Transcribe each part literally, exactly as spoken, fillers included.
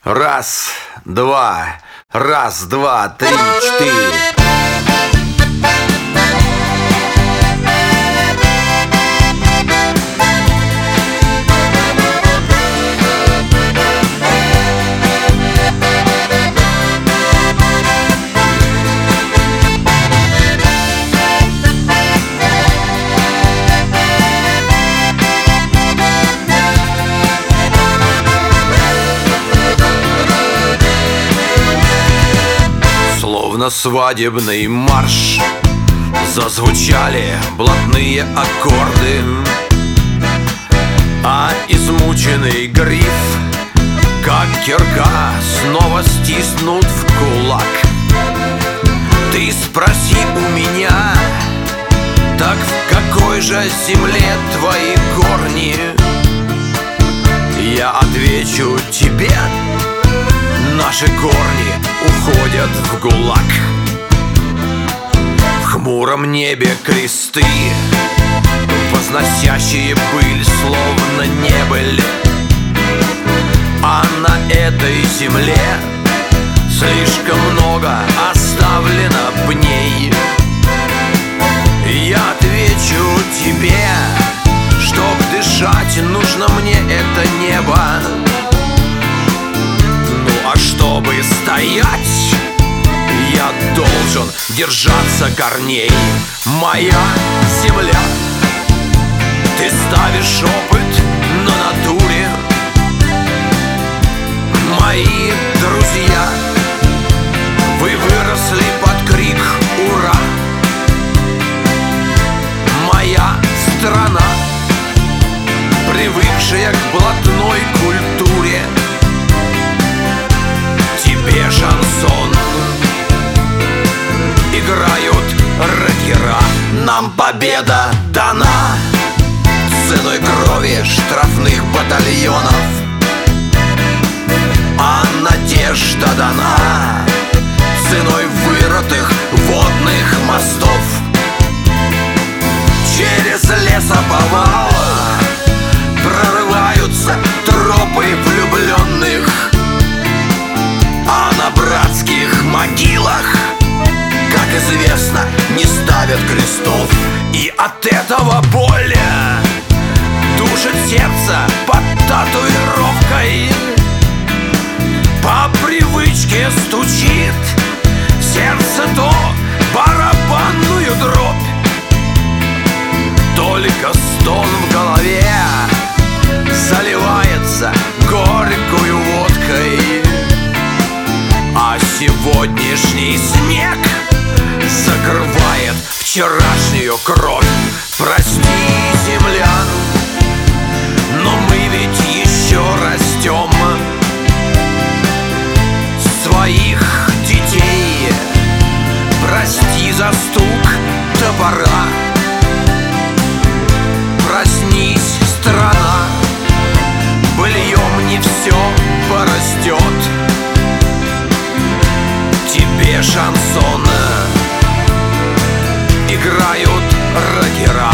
Раз, два, раз, два, три, четыре. Словно свадебный марш зазвучали блатные аккорды, а измученный гриф, как кирка, снова стиснут в кулак. Ты спроси у меня, так в какой же земле твои корни? Я отвечу тебе: наши корни уходят в ГУЛАГ. В хмуром небе кресты, возносящие пыль, словно небыль. А на этой земле слишком много оставлено пней. Я отвечу тебе: чтоб дышать, нужно мне это небо. А чтобы стоять, я должен держаться корней. Моя земля, ты ставишь опыт на натуре. Мои друзья, вы выросли под крик «Ура!». Моя страна, привыкшая к блатной культуре. Тебе шансон играют рокера. Нам победа дана ценой крови штрафных батальонов, а надежда дана ценой вырытых водных мостов. Через лесоповал прорываются тропы влюбленных, а на братских могилах, как известно, не ставят крестов. И от этого боля душит сердце под татуировкой. По привычке стучит сердце то барабанную дробь. Только стон в голове заливается горькою водкой. А сегодняшний снег закрывает вчерашнюю кровь. Прости, земля, но мы ведь еще растем. Своих детей прости за стук топора. Проснись, страна, быльем не все порастет. Тебе шансон играют рокера.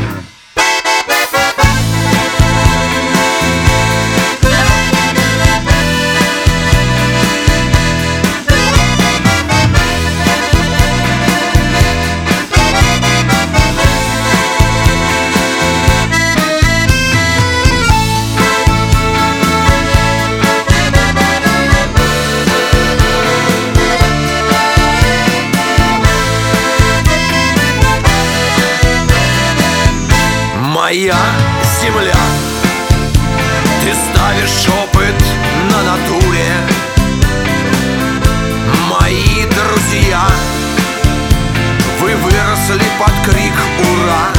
Моя земля, ты ставишь опыт на натуре. Мои друзья, вы выросли под крик «Ура!».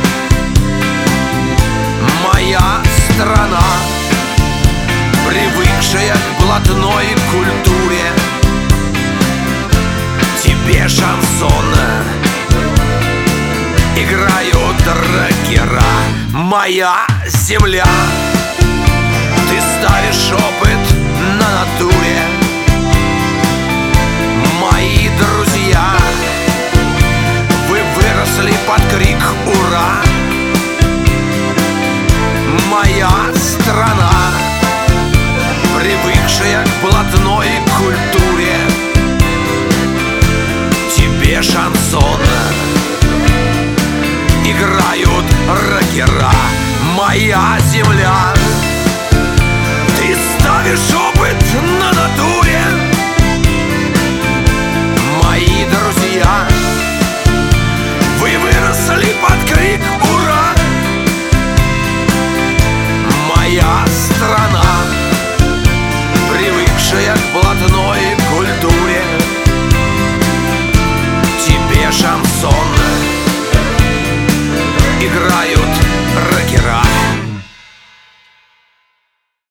Моя страна, привыкшая к блатной культуре. Тебе шансон играют рокера. Моя земля, ты ставишь опыт на натуре. Мои друзья, вы выросли под крик «Ура!». Моя страна, привыкшая к гора, моя земля. Ты ставишь опыт на натуру,